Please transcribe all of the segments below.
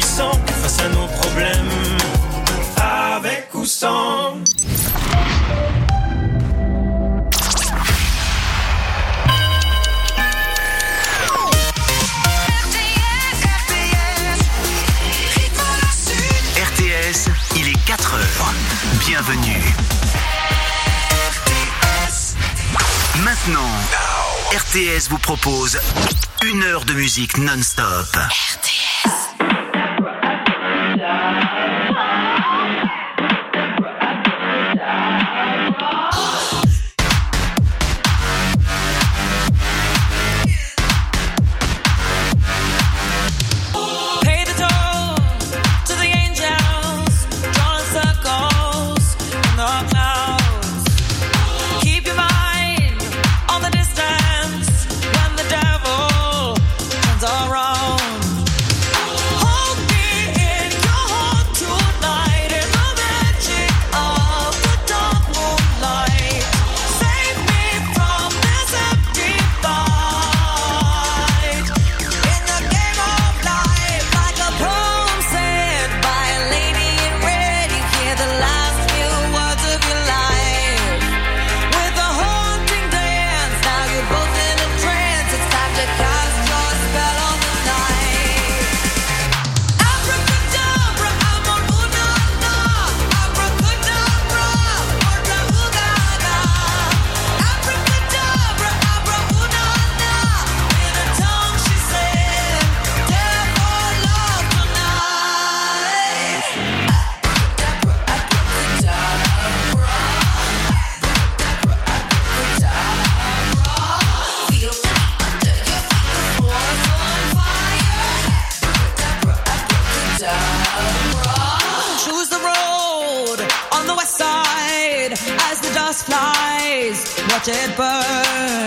puissants face à nos problèmes, avec ou sans. RTS, il est 4h. Bienvenue. Maintenant, RTS vous propose 1 heure de musique non-stop. RTS. Watch it burn.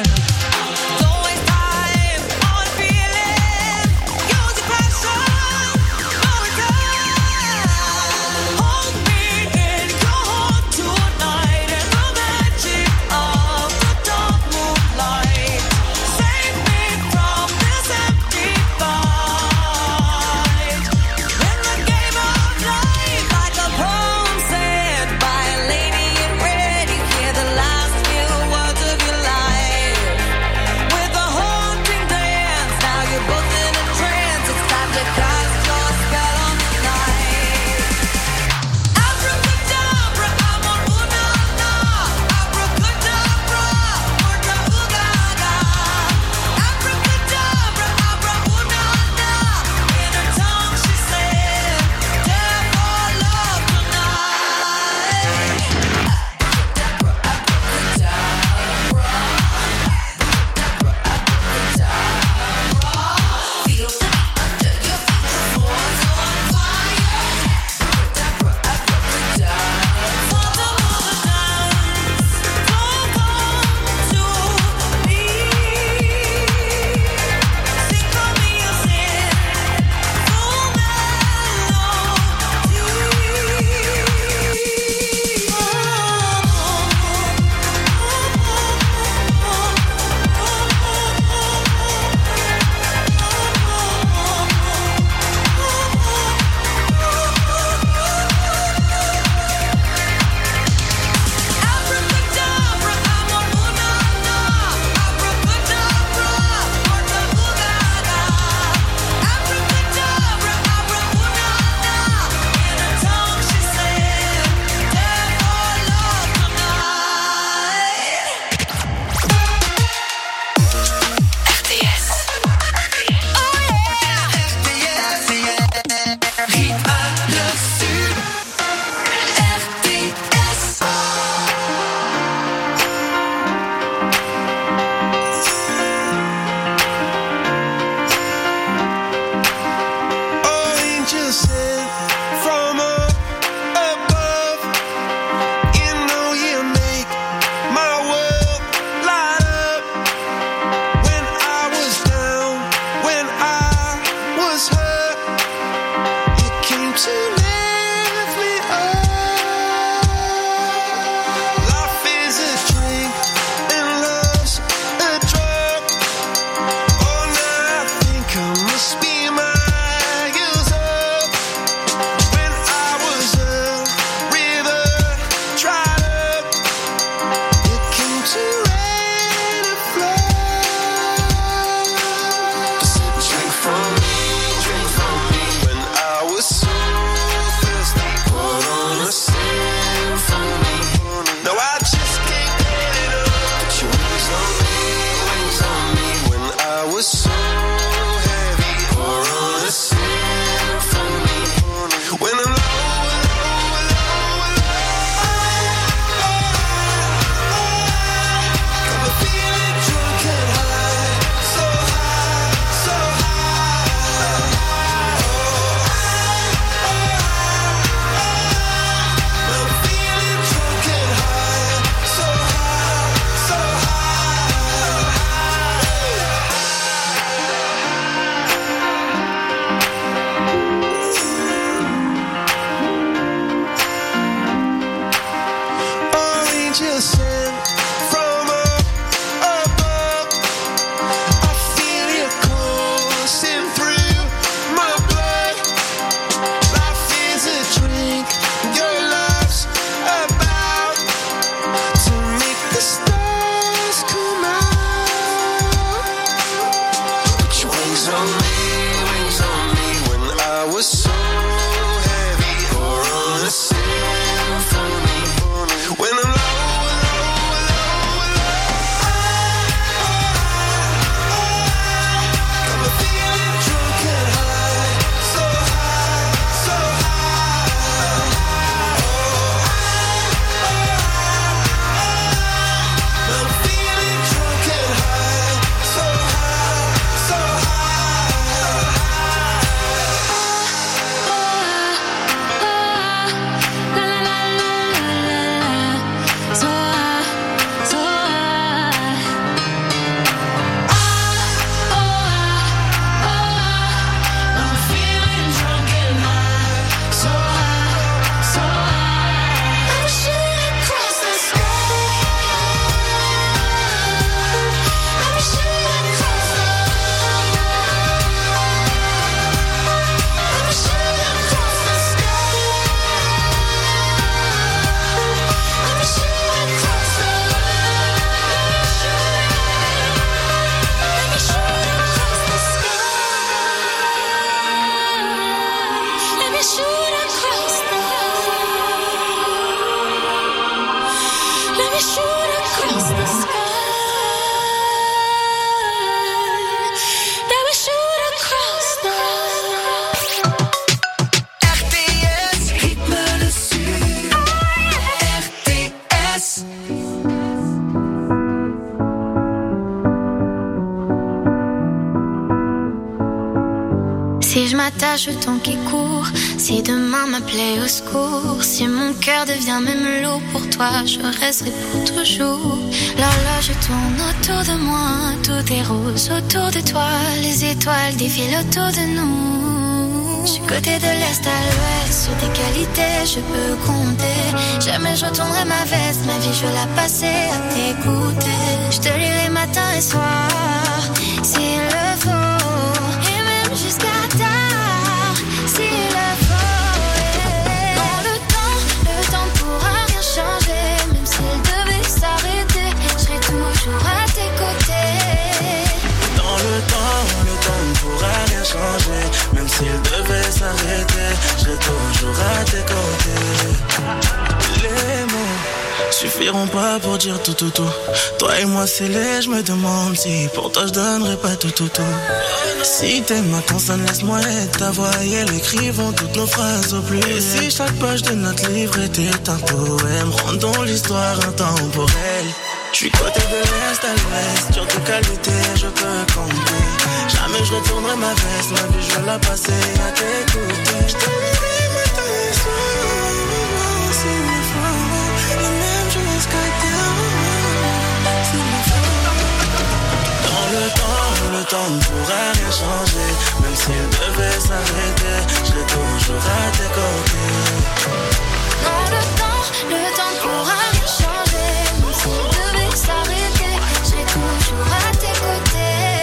Si je m'attache au temps qui court, si demain m'appelait au secours, si mon cœur devient même lourd pour toi, je resterai pour toujours. L'horloge tourne autour de moi, tout est rose autour de toi, les étoiles défilent autour de nous. Je suis côté de l'est à l'ouest, sur tes qualités je peux compter. Jamais je retournerai ma veste, ma vie je vais la passer à t'écouter. Je te lirai matin et soir, s'il le faut, et même jusqu'à tard, s'il le faut. Dans le temps ne pourra rien changer, même s'il devait s'arrêter, je serai toujours à tes côtés. Dans le temps ne pourra rien changer, même s'il devait s'arrêter, je serai toujours à tes côtés. Les mots suffiront pas pour dire tout. Toi et moi c'est laid, je me demande si pour toi je donnerais pas tout. Si t'aimes ma consonne, laisse-moi être ta voix et elle écrivons toutes nos phrases au plus. Et si chaque page de notre livre était un poème, rendons l'histoire intemporelle. Je suis côté de l'est à l'ouest, sur tes qualités je peux compter. Jamais je retournerai ma veste, ma vie je vais la passer à t'écouter. Je te lirai matin et soir, s'il le faut, et même jusqu'à terre, s'il le faut. Dans le temps ne pourra rien changer, même s'il devait s'arrêter, je serai toujours à tes côtés. Dans le temps ne pourra rien changer, même s'il devait s'arrêter, je serai toujours à tes côtés.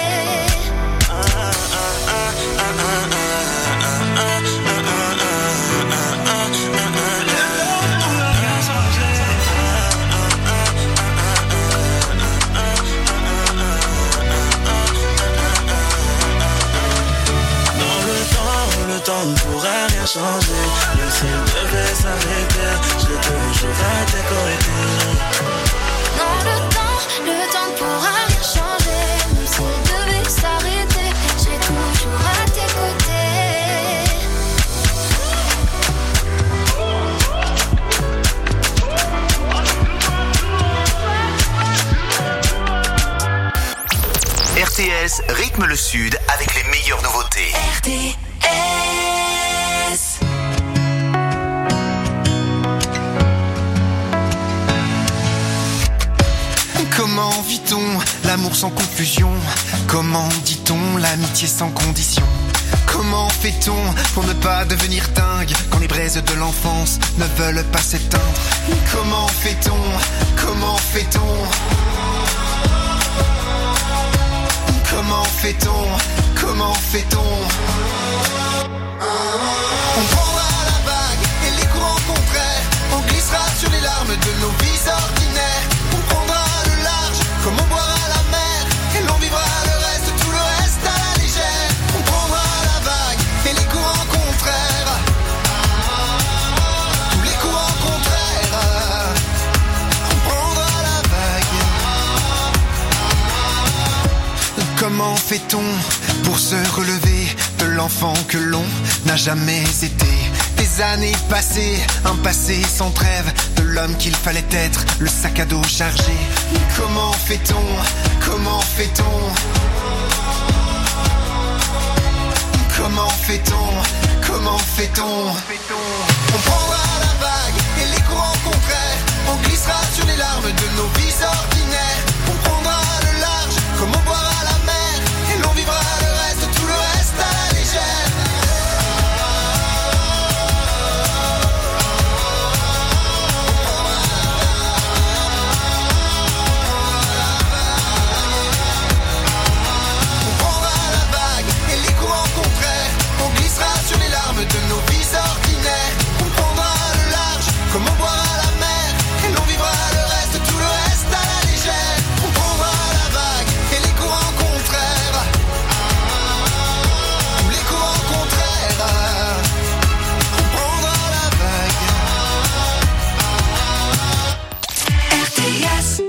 Le temps ne pourra rien changer, même s'il devait s'arrêter, je serai toujours à tes côtés. Non, le temps ne pourra rien changer, même s'il devait s'arrêter, je serai toujours à tes côtés. RTS rythme le Sud avec les meilleures nouveautés. RTS. Comment vit-on l'amour sans confusion? Comment dit-on l'amitié sans condition? Comment fait-on pour ne pas devenir dingue quand les braises de l'enfance ne veulent pas s'éteindre? Comment fait-on? Comment fait-on? Comment fait-on? Comment fait-on? On prendra la vague et les courants contraires, on glissera sur les larmes de nos vies ordinaires. On prendra le large comme on boira la mer, et l'on vivra le reste, tout le reste à la légère. On prendra la vague et les courants contraires, tous les courants contraires. On prendra la vague. Comment fait-on pour se relever de l'enfant que l'on n'a jamais été? Des années passées, un passé sans trêve, de l'homme qu'il fallait être, le sac à dos chargé. Comment fait-on? Comment fait-on? Comment fait-on? Comment fait-on? On prendra la vague et les courants contraires, on glissera sur les larmes de nos vies ordinaires. On prendra le large comme on boira la mer, et l'on vivra le reste, tout le reste à la légère. De nos vies ordinaires, on prendra le large comme on boira la mer, et l'on vivra le reste, tout le reste à la légère. On prendra la vague et les courants contraires, tous les courants contraires. On prendra la vague. RTS.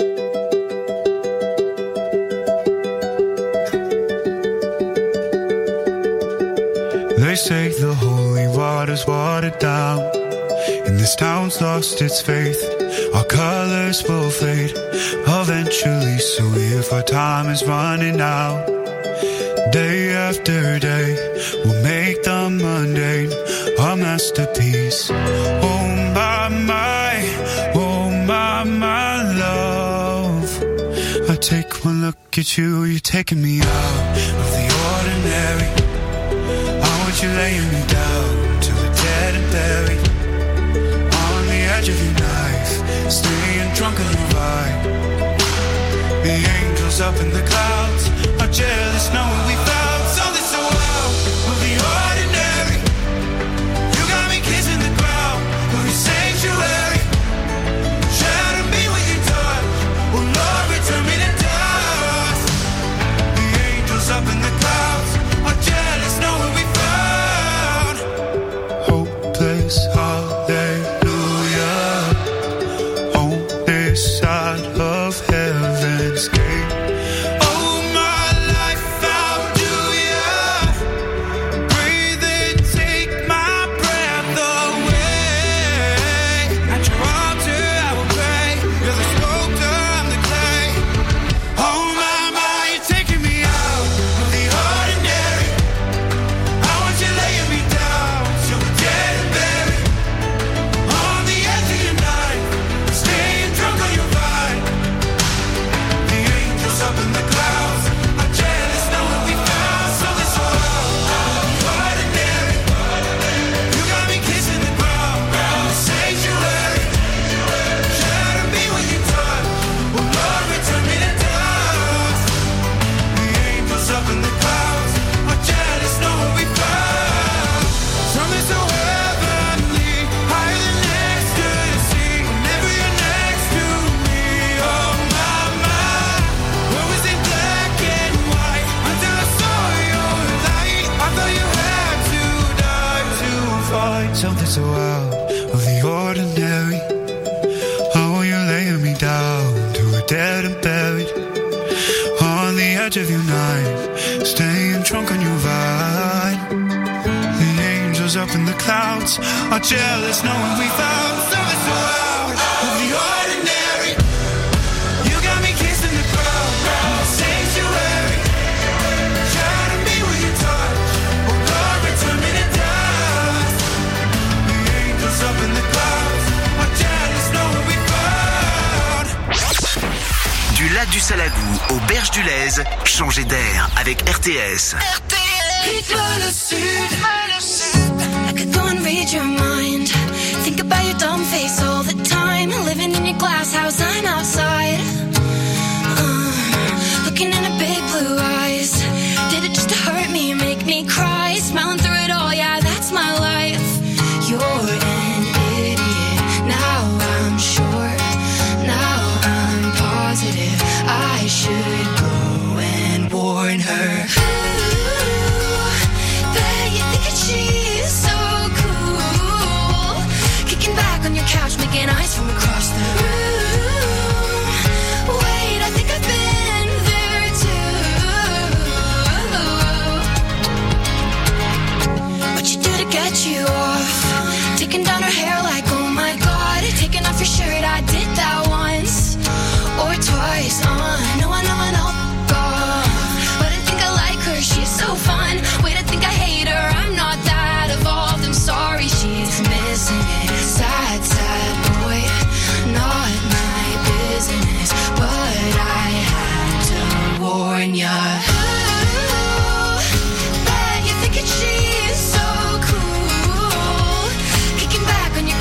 They say the holy water's watered down, and this town's lost its faith. Our colors will fade eventually, so if our time is running out, Day after day, we'll make the mundane a masterpiece. Oh my love. I take one look at you, you're taking me out of the ordinary. I want you laying me down till we're dead and buried. On the edge of your knife, staying drunk on your vibe. The angels up in the clouds are jealous knowing we found something so out of the ordinary. You got me kissing the ground of your sanctuary. Shatter me with your touch, oh Lord, return me to dust. The angels up in the clouds are jealous knowing we found hopeless hallelujah on this side of heaven's gate. Something so out of the ordinary. Oh, you're laying me down to a dead and buried. On the edge of your knife, staying drunk on your vibe. The angels up in the clouds are jealous knowing we found something so out of the ordinary. You got me kissing the ground, sanctuary. Shatter me with your touch, oh Lord, return me to dust. The angels up in the clouds are jealous knowing we found. Du lac du Salagou aux berges du Lez, changez d'air avec RTS. Rythme le sud. I could go and read your mind. Think about your dumb face all the time. Living in your glass house, I'm outside. Looking in her big blue eyes. Did it just to hurt me, make me cry? Smiling through it all, yeah, that's my life. You're an idiot. Now I'm sure. Now I'm positive. I should go and warn her. She's so cool. Kicking back on your couch, making eyes from across the room. Wait, I think I've been there too. What you do to get you off? Taking down her hair like, oh my god. Taking off your shirt, I did that once or twice. I know, God. But I think I like her, she's so fun. Wait, I think I hate her, I'm not that evolved. I'm sorry, she's missing it. Sad, sad boy, not my business. But I had to warn ya. Ooh, bet you're thinking she's so cool. Kicking back on your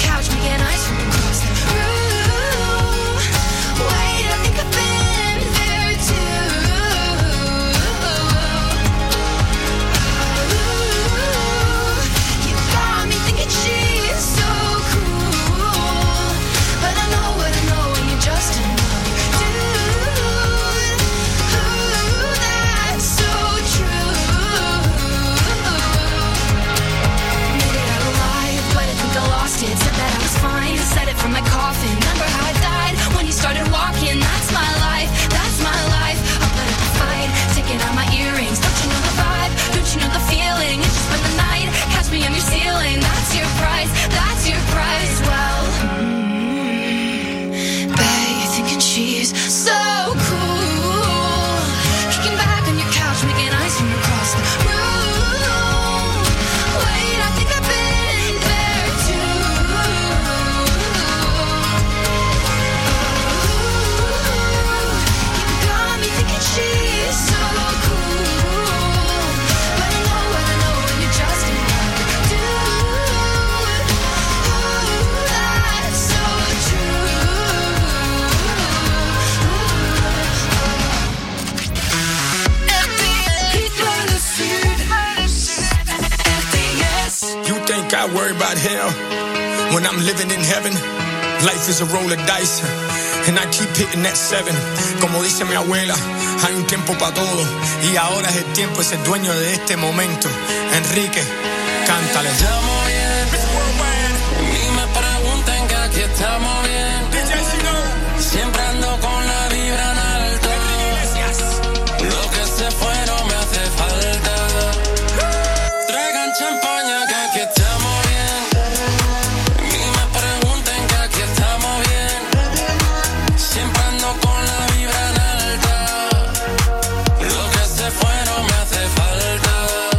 gotta worry about hell when I'm living in heaven. Life is a roll of dice, and I keep hitting that 7. Como dice mi abuela, hay un tiempo para todo, y ahora es el tiempo, es el dueño de este momento. Enrique, cántale. Estamos bien, ni me pregunten que aquí estamos bien. Siempre ando con la vibra en alto. Lo que se fue no me hace falta. Traigan champaña que aquí estamos bien. Ni me pregunten que aquí estamos bien. Siempre ando con la vibra en alta. Lo que se fue no me hace falta.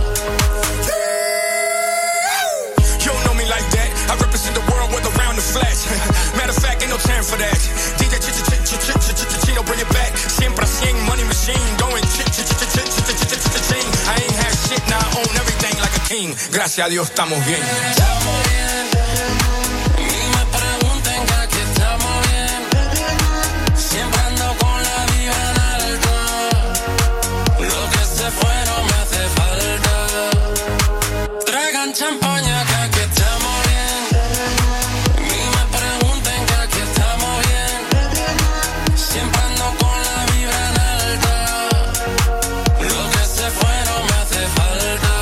You don't know me like that. I represent the world with around the flash. Matter of fact, ain't no time for that. DJ Chino, bring it back. Siempre 100, money machine, going ching. I ain't had shit, now I own everything like a king. Gracias a Dios estamos bien. Estamos bien. Ni me pregunten que aquí estamos bien. Siempre ando con la vibra en alto. Lo que se fue no me hace falta. Traigan champaña que aquí estamos bien. Ni me pregunten que aquí estamos bien. Siempre ando con la vibra en alta. Lo que se fue no me hace falta.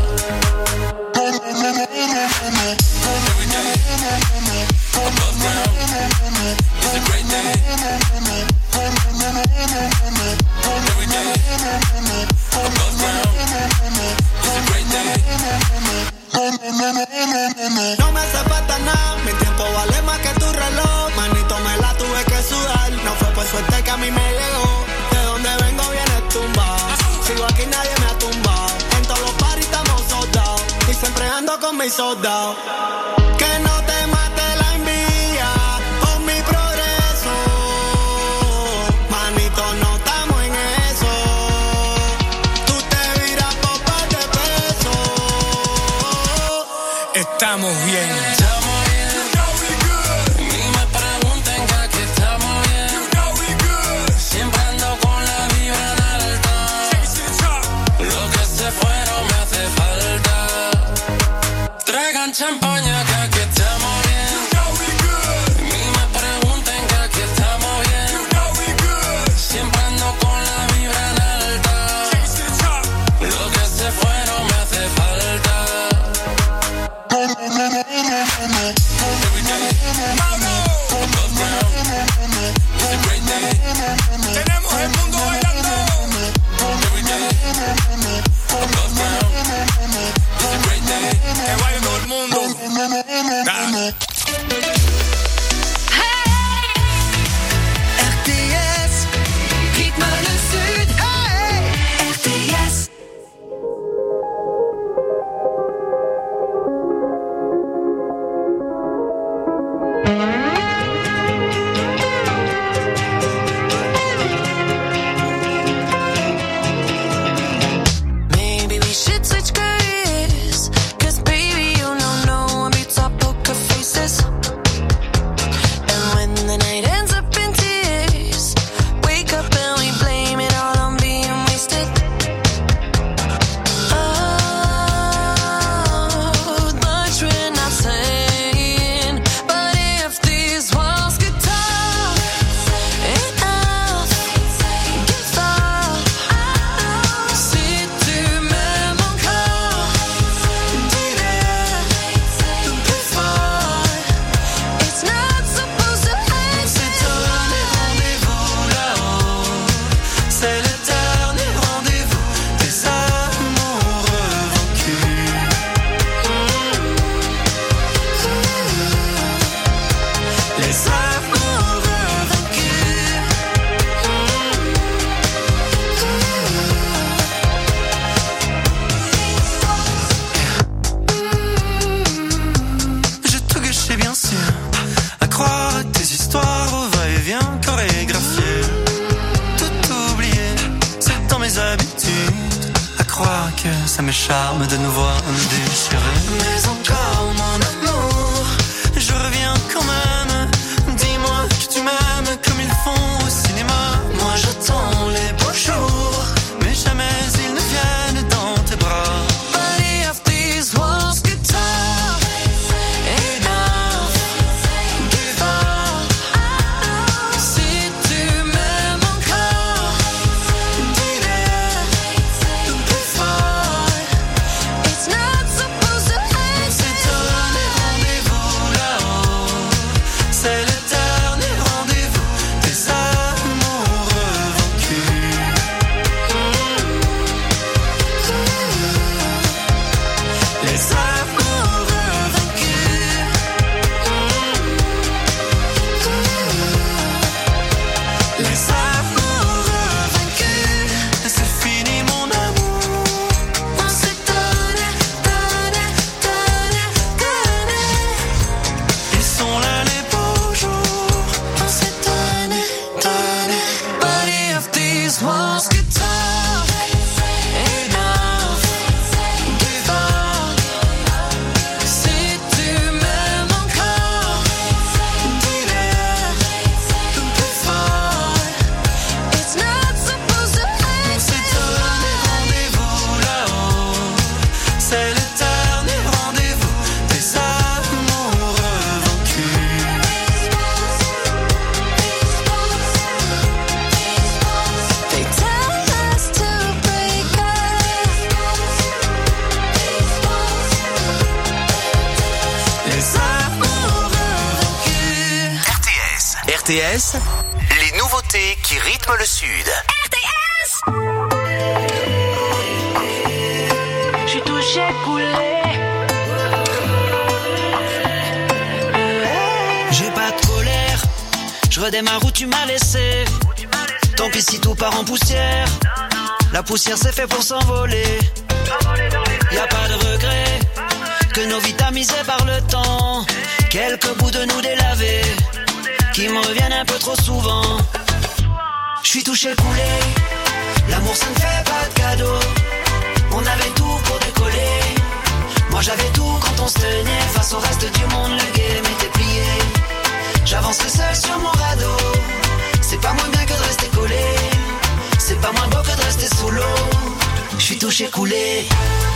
Every day, above ground, it's a great day. Every day, above ground, it's a great day. No me hace falta nada, mi tiempo vale más que tu reloj. Manito, me la tuve que sudar, no fue por suerte que a mí me llegó. De donde vengo viene tumbado, sigo aquí nadie me ha tumbado. En todos los parties estamos soldados, y siempre ando con mis soldados. Que no te mate la envidia por mi progreso. Manito, no estamos en eso. Tú te viras por par de pesos. Estamos bien. Estamos bien. Ni me pregunten que aquí estamos bien. Siempre ando con la vibra en alta. Lo que se fue no me hace falta. Traigan champaña que aquí estamos bien. Ni me pregunten que aquí estamos bien. Siempre ando con la vibra en alta. Lo que se fue no me hace falta. Every day, above ground, it's a great day. Tenemos el mundo bailando. Every day, above ground, it's a great day. Que baile todo el mundo. RTS, Rythme le Sud. RTS. Maybe we should switch careers. 'Cause baby, you know no one beats our poker faces. And when the night ends up in tears, wake up and we blame it all on being wasted. Oh, much we're not saying. But if these walls could talk, enough, give up. Si tu m'aimes encore, dis-le plus fort. It's not supposed to end. C'est un rendez-vous là-haut. C'est le dernier rendez-vous des amoureux vaincus. Les amoureux vaincus. J'ai tout gâché bien sûr, à croire à tes histoires au va-et-vient chorégraphié. Tout oublié, c'est dans mes habitudes, à croire que ça me charme de nous voir nous déchirer. Mais encore mon amour, je reviens quand même. Dis-moi que tu m'aimes comme ils font au cinéma. Moi j'attends les beaux jours, mais jamais ils ne viennent dans tes bras. But if these walls could talk, RTS, les nouveautés qui rythment le Sud. RTS. J'suis touché, coulé. J'ai pas de colère, je redémarre où tu m'as laissé. Tant pis si tout part en poussière. La poussière c'est fait pour s'envoler. Y a pas de regret que nos vies tamisées par le temps. Quelques bouts de nous délavés qui me reviennent un peu trop souvent. J'suis touché, coulé. L'amour ça ne fait pas de cadeau. On avait tout pour décoller. Moi j'avais tout quand on se tenait. Face au reste du monde le game était plié. J'avancerai seul sur mon radeau. C'est pas moins bien que de rester collé. C'est pas moins beau que de rester sous l'eau. J'suis touché, coulé.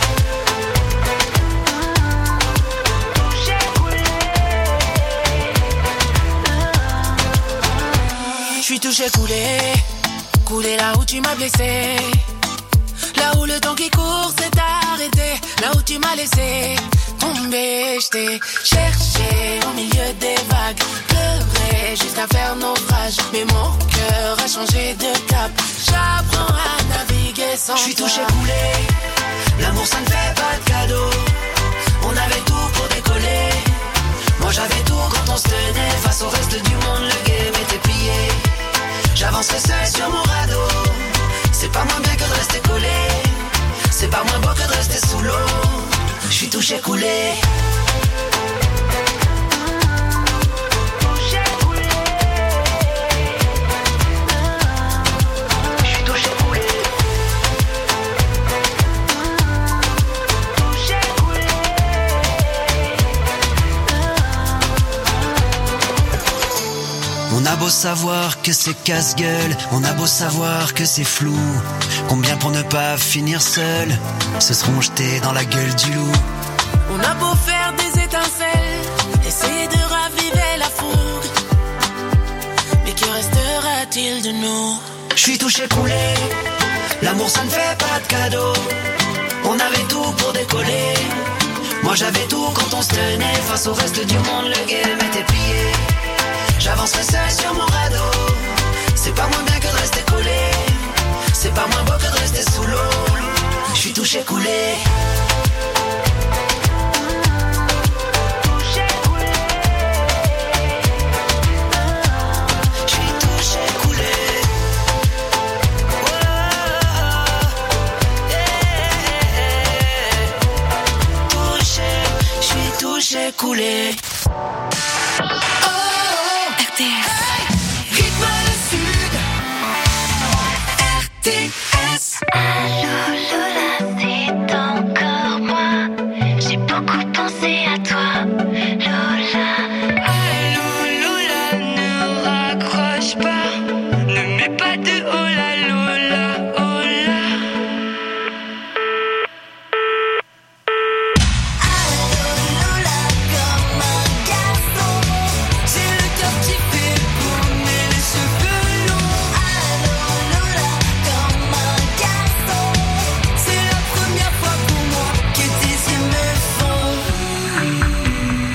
J'suis touché, coulé. Coulé là où tu m'as blessé. Là où le temps qui court s'est arrêté. Là où tu m'as laissé tomber. J't'ai cherché au milieu des vagues. Pleuré jusqu'à faire naufrage. Mais mon cœur a changé de cap. J'apprends à naviguer sans toi. J'suis touché, coulé. L'amour ça ne fait pas de cadeau. On avait tout pour décoller. Moi j'avais tout quand on se tenait. Face au reste du monde le game était plié. J'avancerai seul sur mon radeau. C'est pas moins bien que de rester collé. C'est pas moins beau que de rester sous l'eau. J'suis touché, coulé. J'suis touché, coulé. On a beau savoir que c'est casse-gueule, on a beau savoir que c'est flou. Combien pour ne pas finir seul se seront jetés dans la gueule du loup. On a beau faire des étincelles, essayer de raviver la fougue. Mais que restera-t-il de nous? J'suis touché, coulé. L'amour ça ne fait pas de cadeau. On avait tout pour décoller. Moi j'avais tout quand on se tenait. Face au reste du monde le game était plié. J'avancerai seul sur mon radeau. C'est pas moins bien que de rester collé. C'est pas moins beau que de rester sous l'eau. J'suis touché, coulé. J'suis touché, coulé. Touché, j'suis touché, coulé. Rythme le Sud. RTS. Allô Lola, c'est encore moi. J'ai beaucoup pensé à toi, Lola. Allô Lola, ne raccroche pas. Ne mets pas de hola Lola, hola. Allô Lola, comme un garçon. J'ai le cœur qui fait tourner les cheveux longs. Allô Lola, comme un garçon. C'est la première fois pour moi que tes yeux me font.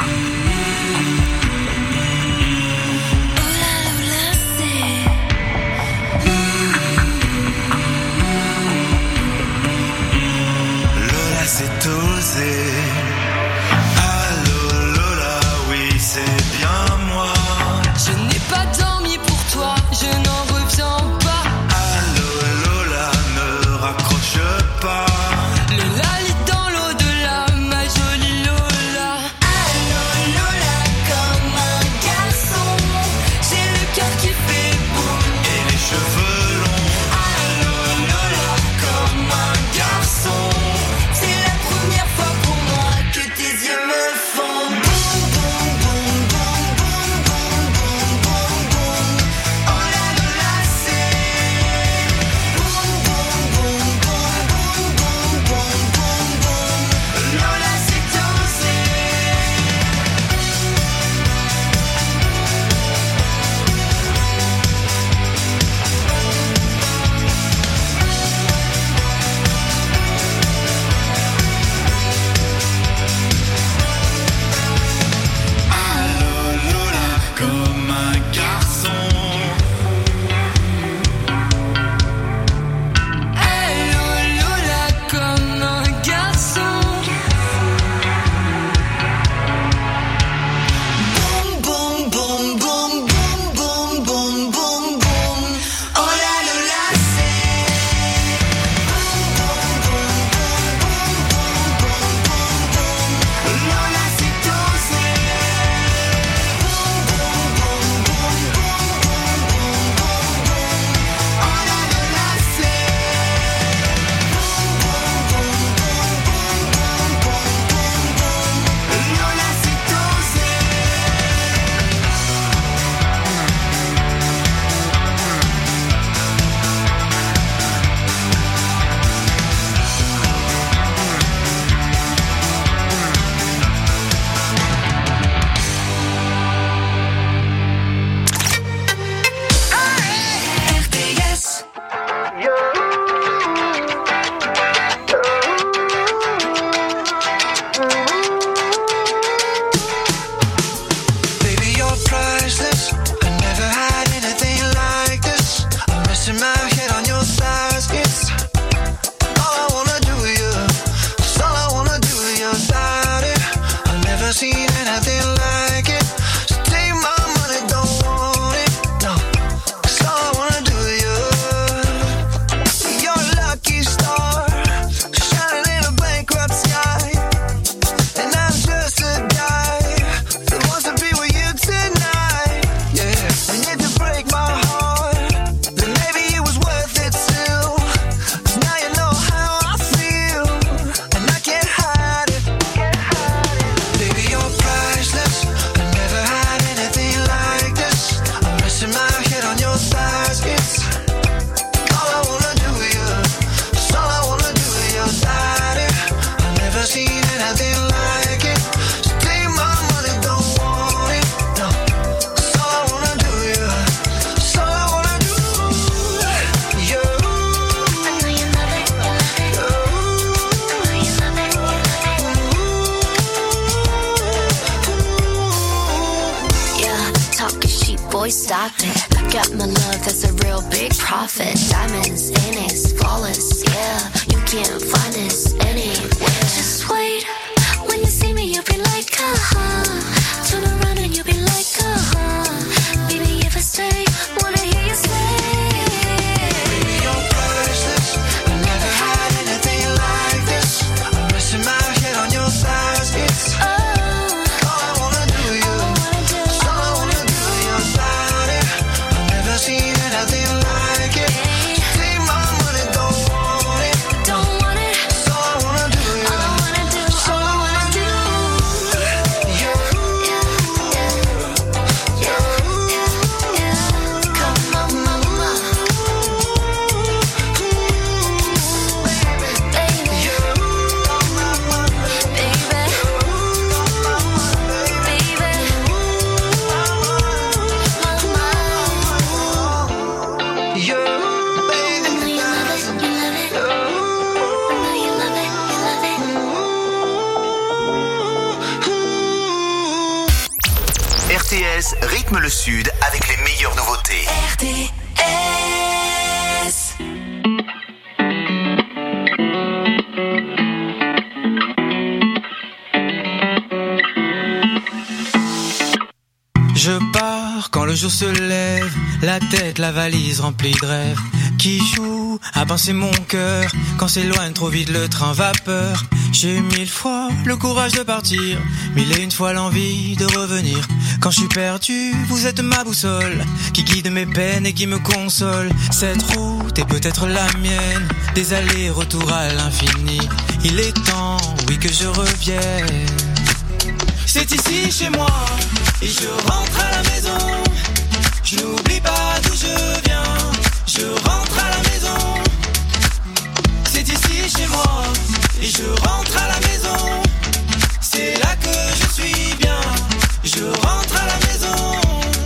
boy, stop it. Got my love, that's a real big profit. Diamonds in it, flawless, yeah. You can't find this anywhere. Just wait, when you see me, you'll be like, turn around and you'll be like, baby, if I stay, wanna hear you say. Baby, you're priceless. I never had anything like this. I'm resting my head on your thighs. It's all I wanna do, you. It's all I wanna do, your body. I've never seen anything like it. Take my money, don't want it. Don't want it. It's all I wanna do, you. All I wanna do, It's all I wanna do. Come on, mama. Baby. RTS rythme le Sud avec les meilleures nouveautés. RTS. Je pars quand le jour se lève, la tête, la valise remplie de rêves. Qui joue à pincer mon cœur quand s'éloigne trop vite le train vapeur. J'ai 1000 fois le courage de partir, 1001 fois l'envie de revenir. Quand je suis perdu, vous êtes ma boussole qui guide mes peines et qui me console. Cette route est peut-être la mienne, des allers-retours à l'infini. Il est temps, oui, que je revienne. C'est ici chez moi et je rentre à la maison. Je n'oublie pas d'où je viens. Je rentre à la maison. C'est ici chez moi et je rentre à la maison. C'est là que je suis bien. Je rentre à la maison.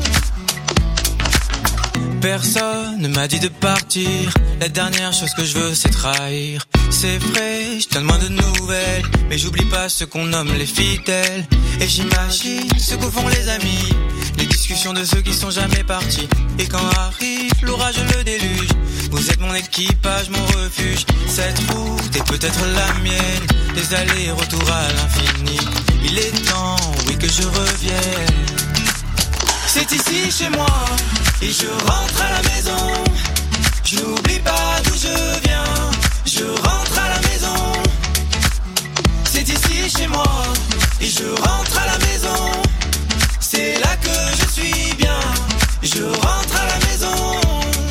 Personne ne m'a dit de partir. La dernière chose que je veux c'est trahir. C'est vrai, je donne moins de nouvelles, mais j'oublie pas ce qu'on nomme les fidèles. Et j'imagine ce que font les amis, les discussions de ceux qui sont jamais partis. Et quand arrive l'orage, le déluge, vous êtes mon équipage, mon refuge. Cette route est peut-être la mienne, des allers-retours à l'infini. Il est temps, oui, que je revienne. C'est ici chez moi, et je rentre à la maison. Je n'oublie pas d'où je viens. Je rentre à la maison. C'est ici chez moi et je rentre à la maison. C'est là que je suis bien. Je rentre à la maison.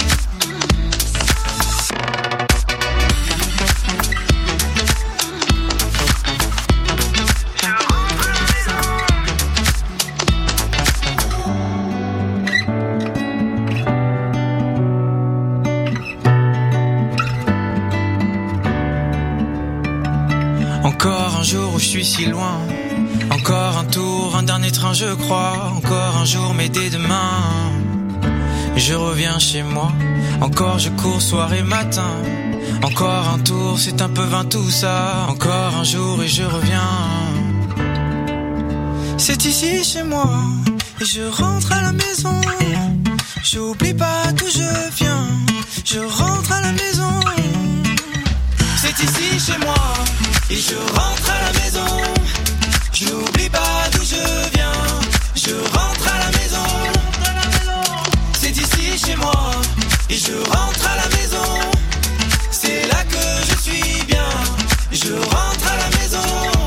Encore un jour où je suis si loin. Encore un tour, un dernier train je crois. Encore un jour mais dès demain je reviens chez moi. Encore je cours soir et matin. Encore un tour, c'est un peu vain tout ça. Encore un jour et je reviens. C'est ici chez moi et je rentre à la maison. J'oublie pas d'où je viens. Je rentre à la maison. C'est ici chez moi et je rentre à la maison. Je n'oublie pas d'où je viens. Je rentre à la maison. C'est ici chez moi et je rentre à la maison. C'est là que je suis bien. Je rentre à la maison.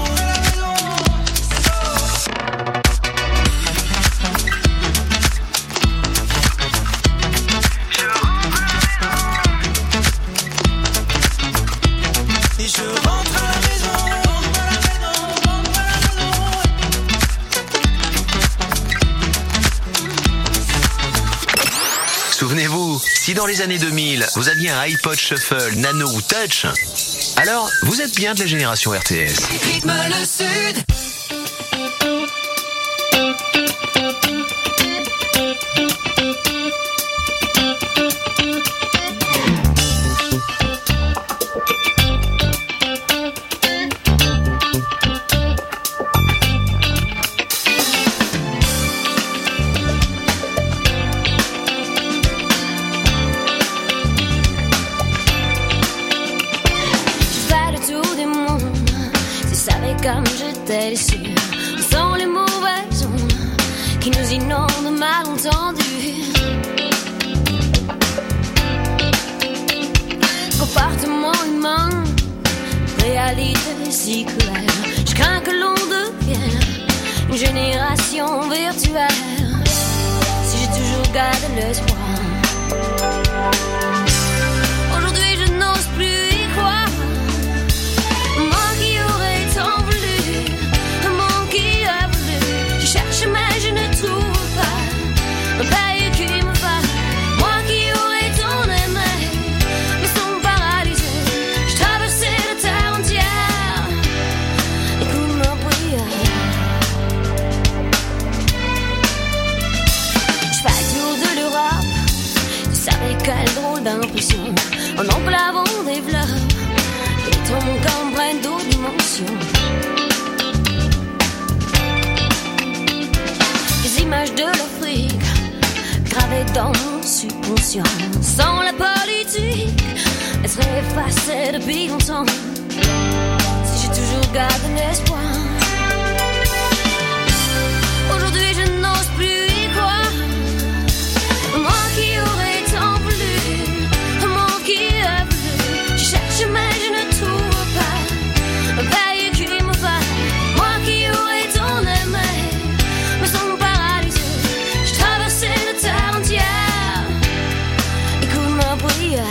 Souvenez-vous, si dans les années 2000, vous aviez un iPod Shuffle, Nano ou Touch, alors vous êtes bien de la génération RTS. Rythme le Sud. qui nous inonde de malentendus. Comportement humain, réalité si cruelle. Je crains que l'on devienne une génération virtuelle. Si j'ai toujours gardé l'espoir, aujourd'hui je n'ose plus y croire. Moi qui aurais tant voulu, moi qui a voulu, je cherche mais je ne trouve pas un pays qui me va. Moi qui aurais tant aimé, me sens paralysé. Je traversais la terre entière, écoute ma prière. Je fais le tour de l'Europe, tu savais quelle drôle d'impression. En enclavant des fleurs, et ton corps prenne d'autres dimensions. Les images de l'Afrique gravées dans mon subconscient. Sans la politique, elles seraient effacées depuis longtemps. Si j'ai toujours gardé l'espoir, aujourd'hui je n'ose plus y croire. Moi qui aurais tant voulu, moi qui a voulu, je cherche mais je ne trouve pas un pays qui me va. Moi qui aurais tant aimé, me sens paralysé. Je traversais la terre entière, écoute ma prière.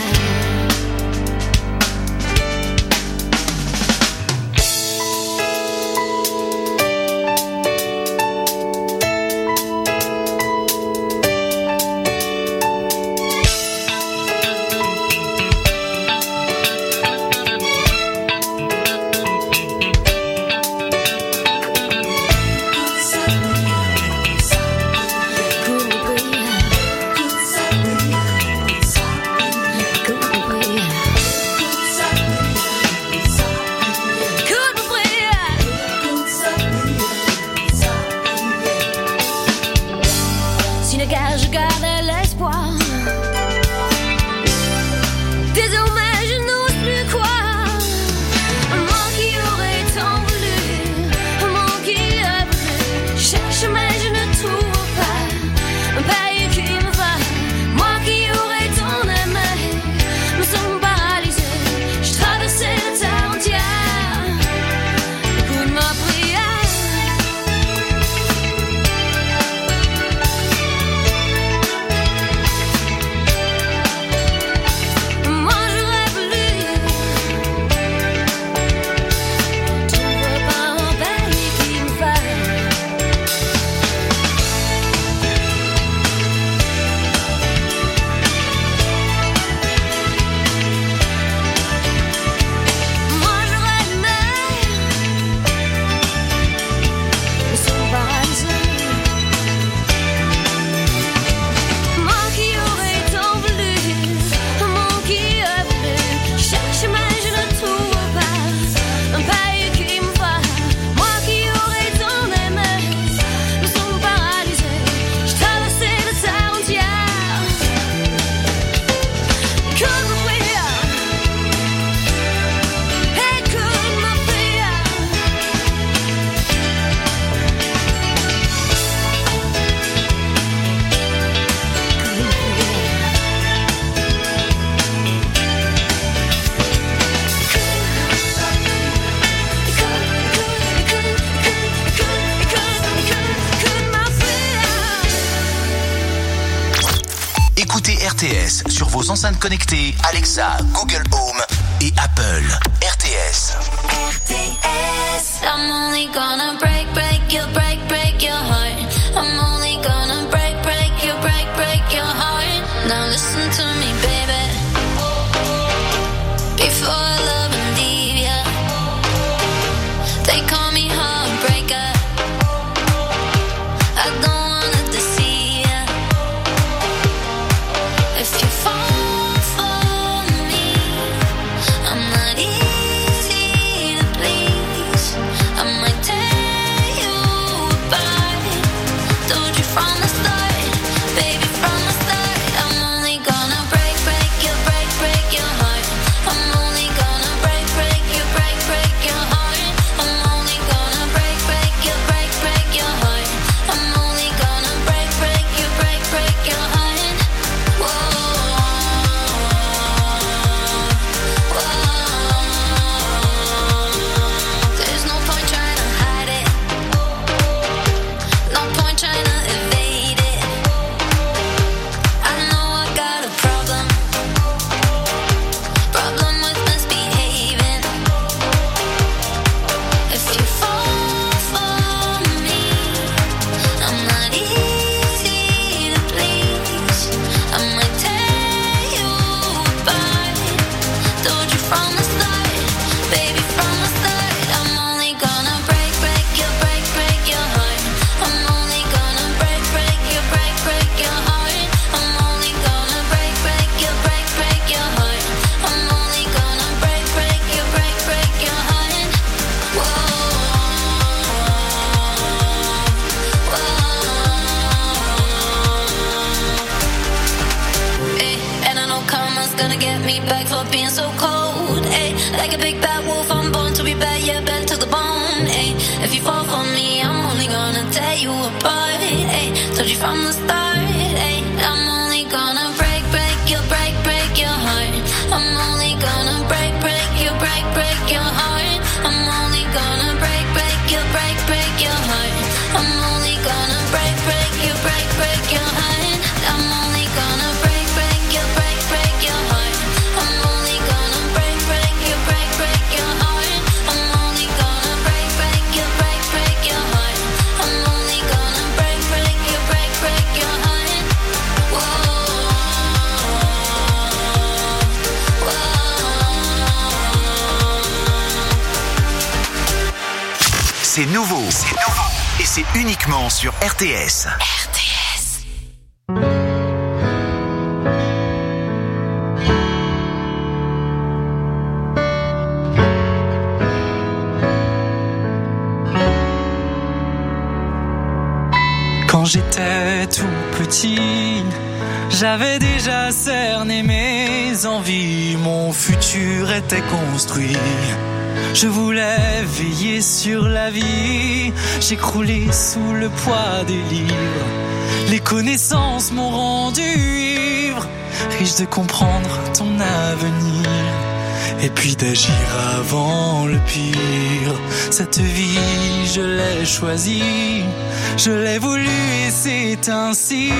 RTS sur vos enceintes connectées Alexa, Google Home et Apple. RTS. RTS. I'm only gonna break your heart. I'm only gonna break your heart. Now listen to me, baby. Before I love and leave ya, they call me heartbreaker. I don't wanna deceive ya. If you fall for me, I'm not easy to please. I might take get me back for being so cold. Ay, like a big bad wolf, I'm born to be bad, yeah, bad to the bone. Ay, if you fall for me, I'm only gonna tear you apart. Ay, told you from the start. Ay, I'm only gonna break your heart. I'm only gonna break your heart. I'm only gonna break your heart. I'm only gonna break your heart. I'm only gonna break your heart. I'm only gonna break your heart. I'm only gonna break your heart. I'm only gonna break your heart. C'est nouveau. Et c'est uniquement sur RTS. Quand j'étais tout petit, j'avais déjà cerné mes envies. Mon futur était construit. Je voulais veiller sur la vie. J'écroulais sous le poids des livres. Les connaissances m'ont rendu ivre, riche de comprendre ton avenir et puis d'agir avant le pire. Cette vie, je l'ai choisie, je l'ai voulu et c'est ainsi.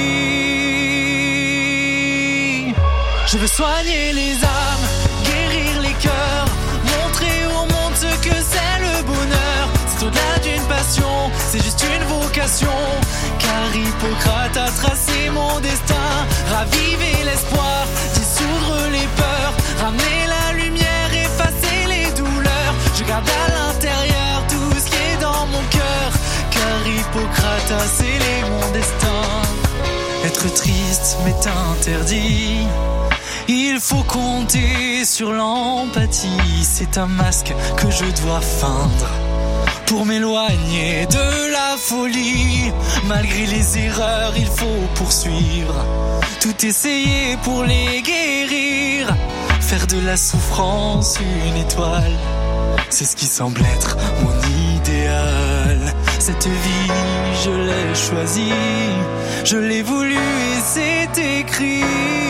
Je veux soigner les âmes, guérir les cœurs, montrer au monde ce que c'est le bonheur. C'est au-delà d'une passion, c'est juste une vocation. Car Hippocrate a tracé mon destin. Raviver l'espoir, dissoudre les peurs, ramener la lumière, effacer les douleurs. Je garde à l'intérieur tout ce qui est dans mon cœur. Car Hippocrate a scellé mon destin. Être triste m'est interdit. Il faut compter sur l'empathie. C'est un masque que je dois feindre pour m'éloigner de la folie. Malgré les erreurs, il faut poursuivre. Tout essayer pour les guérir. Faire de la souffrance une étoile, c'est ce qui semble être mon idéal. Cette vie, je l'ai choisie, je l'ai voulu et c'est écrit.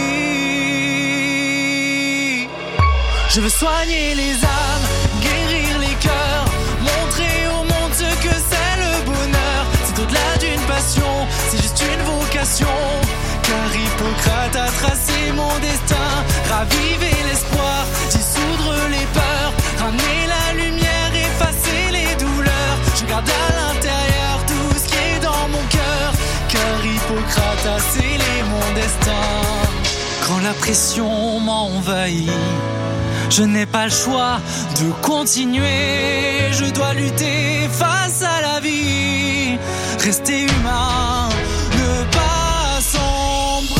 Je veux soigner les âmes, guérir les cœurs, montrer au monde ce que c'est le bonheur. C'est au-delà d'une passion, c'est juste une vocation. Car Hippocrate a tracé mon destin. Raviver l'espoir, dissoudre les peurs, ramener la lumière, effacer les douleurs. Je garde à l'intérieur tout ce qui est dans mon cœur. Car Hippocrate a scellé mon destin. Quand la pression m'envahit, je n'ai pas le choix de continuer. Je dois lutter face à la vie. Rester humain, ne pas sombrer.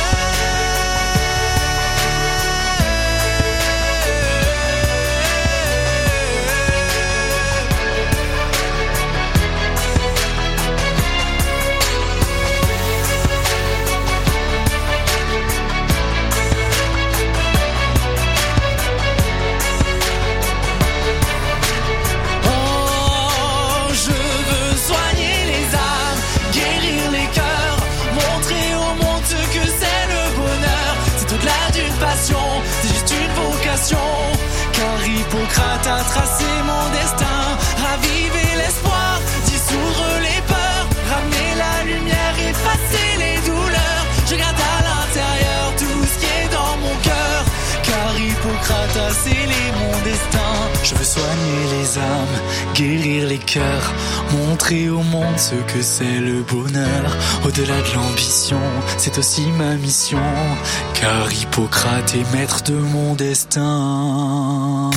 C'est juste une vocation. Car Hippocrate a tracé mon destin. Raviver l'espoir, dissoudre les peurs, ramener la lumière, effacer les douleurs. Je garde à l'intérieur tout ce qui est dans mon cœur. Car Hippocrate a scellé mon destin. Je veux soigner les âmes, guérir les cœurs, montrer au monde ce que c'est le bonheur. Au-delà de l'ambition, c'est aussi ma mission. Car Hippocrate est maître de mon destin.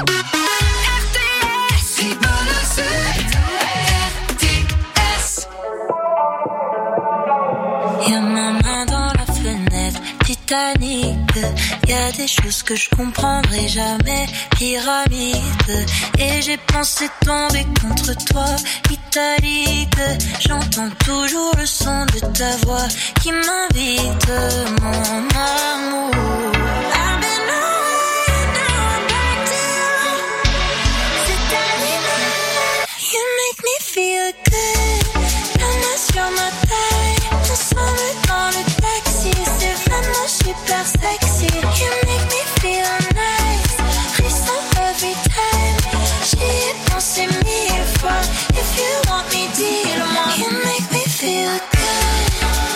Y'a ma main dans la fenêtre, Titanic. Y'a des choses que je comprendrai jamais, pyramide. Et j'ai pensé tomber contre toi, italique. vite. J'entends toujours le son de ta voix qui m'invite, mon amour. Feel good, la main sur ma taille. Ensemble dans le taxi, c'est vraiment super sexy. You make me feel nice, frisson every time. J'y ai pensé 1000 fois. If you want me, dis-le-moi. You make me feel good.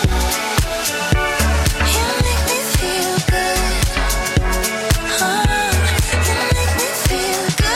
You make me feel good. Oh, you make me feel good.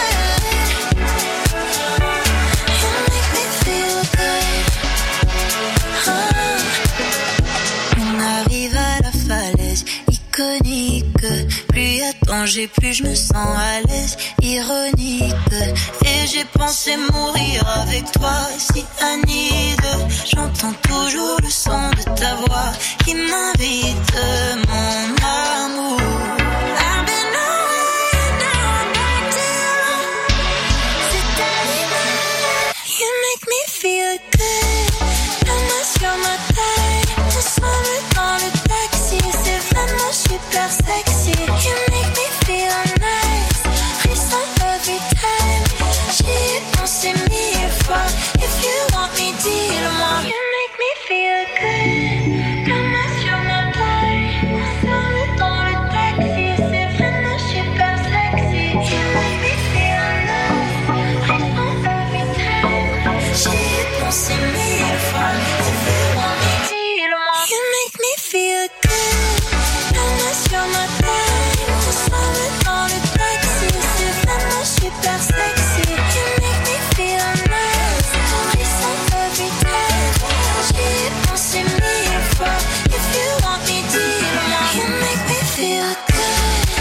Plus y a danger, plus je me sens à l'aise, ironique. Et j'ai pensé mourir avec toi, si Anide. J'entends toujours le son de ta voix qui m'invite, mon amour. I've been away, now I'm back to you. C'est animal, you make me feel good. La main sur ma taille, ensemble dans le taxi, c'est vraiment super sexy. You make me feel nice, frisson every time. J'y ai pensé 1000 fois. If you want me, dis-le-moi. You make me feel good. La main sur ma taille, ensemble dans le taxi, c'est vraiment super sexy. You make me feel nice, frisson every time. J'y ai pensé 1000 fois. If you want me, dis-le-moi. You make me feel good. La main sur ma taille, ensemble dans le taxi, c'est vraiment super sexy. You make me feel nice, frisson every time. J'y ai pensé 1000 fois. If you want me, dis-le-moi. You make me feel good.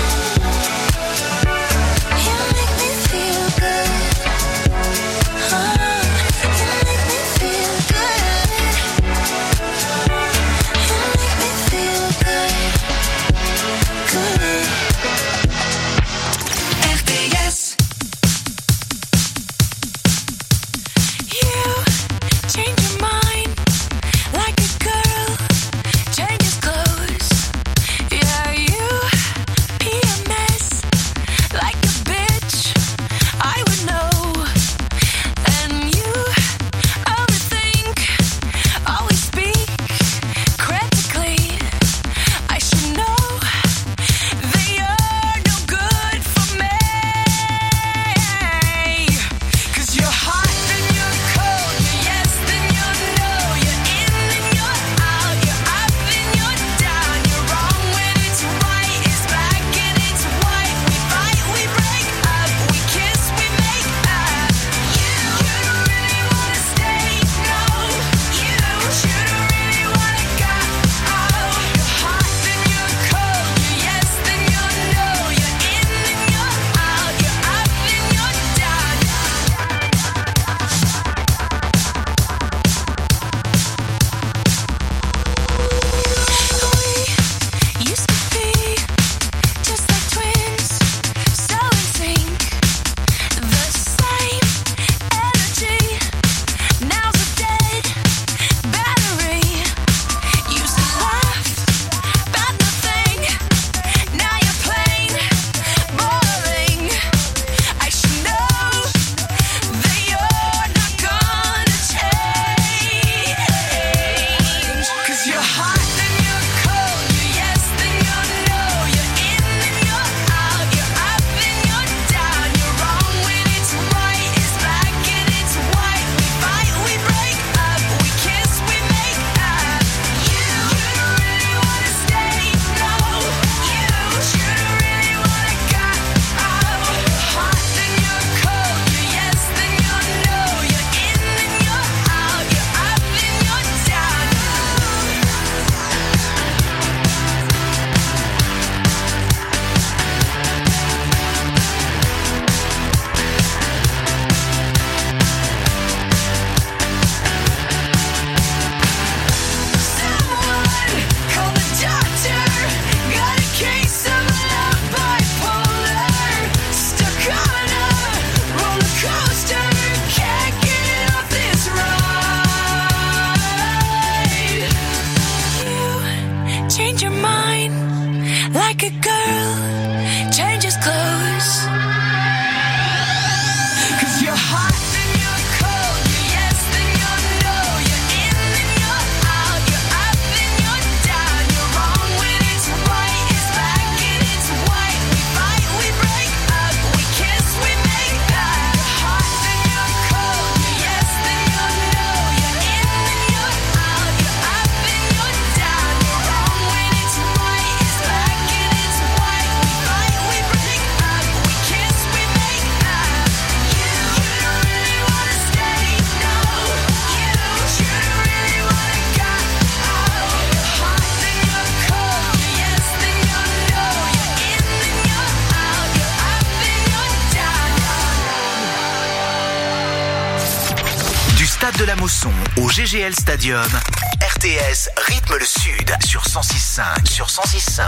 You make me feel good. Oh, you make me feel good. de la Mosson au GGL Stadium, RTS rythme le Sud sur 106.5.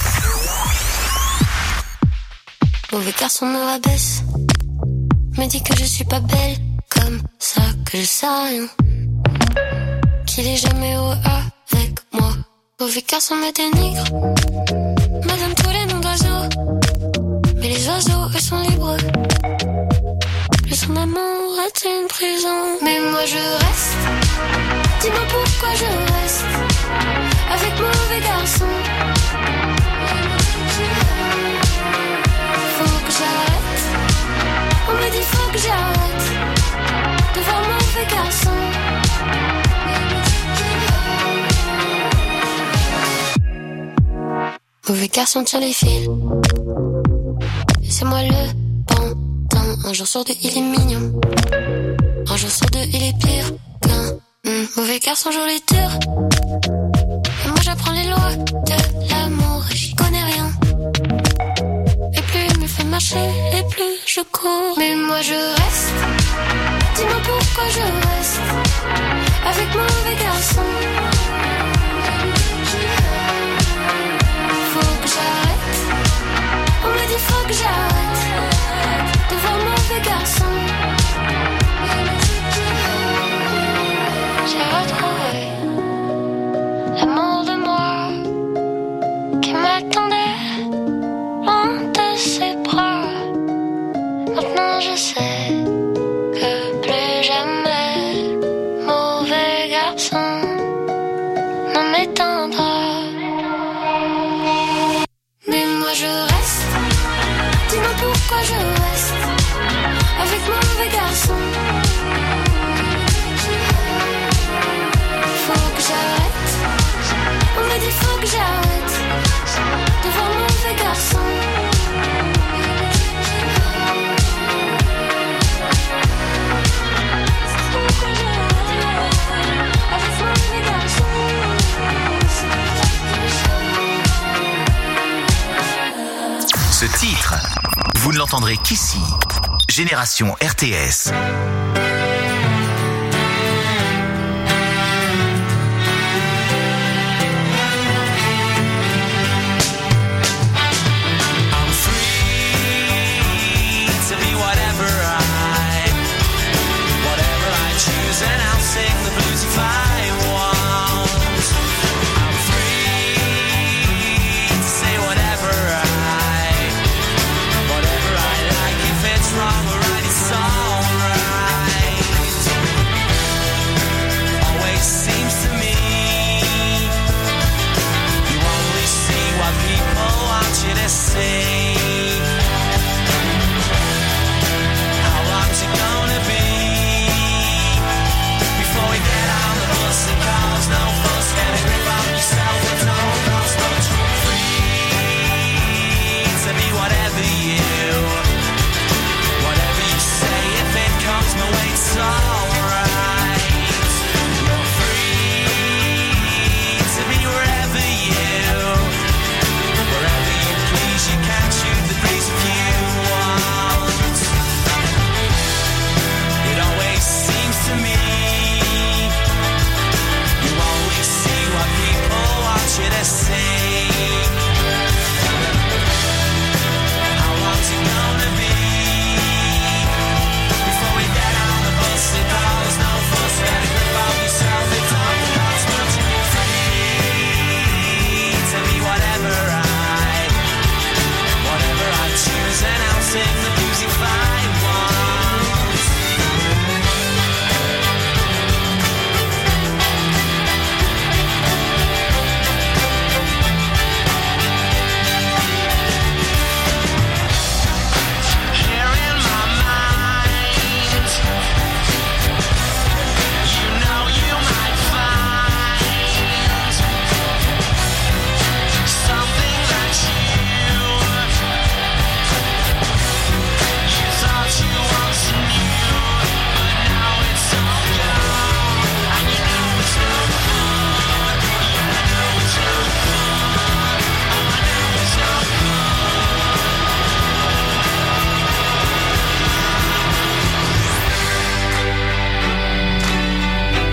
Mauvais garçon me rabaisse, me dit que je suis pas belle, comme ça que je sais rien, qu'il est jamais heureux avec moi. Mauvais garçon me dénigre, me donne tous les noms d'oiseaux, mais les oiseaux eux sont libres. Le son d'amour est une prison, mais moi je reste. Dis-moi pourquoi je reste avec mauvais garçon. Faut que j'arrête. On me dit faut que j'arrête de voir mauvais garçon. Mauvais garçon tire les fils, et c'est moi le pantin. Un jour sur deux il est mignon, un jour sur deux il est pire qu'un mauvais garçon joue les tours. Et moi j'apprends les lois de l'amour, j'y connais rien. Et plus il me fait marcher, et plus je cours. Mais moi je reste. Dis-moi pourquoi je reste avec mauvais garçon. Faut que j'arrête. On me dit faut que j'arrête de voir mauvais garçon. J'ai retrouvé l'amour de moi qui m'attendait loin de ses bras. Maintenant je sais que plus jamais mauvais garçon ne m'éteindra. Mais moi je reste. Dis-moi pourquoi je reste avec mauvais garçon. Faut que j'arrête. On me dit faut que j'arrête de voir mauvais garçon. Ce titre, vous ne l'entendrez qu'ici. Génération RTS.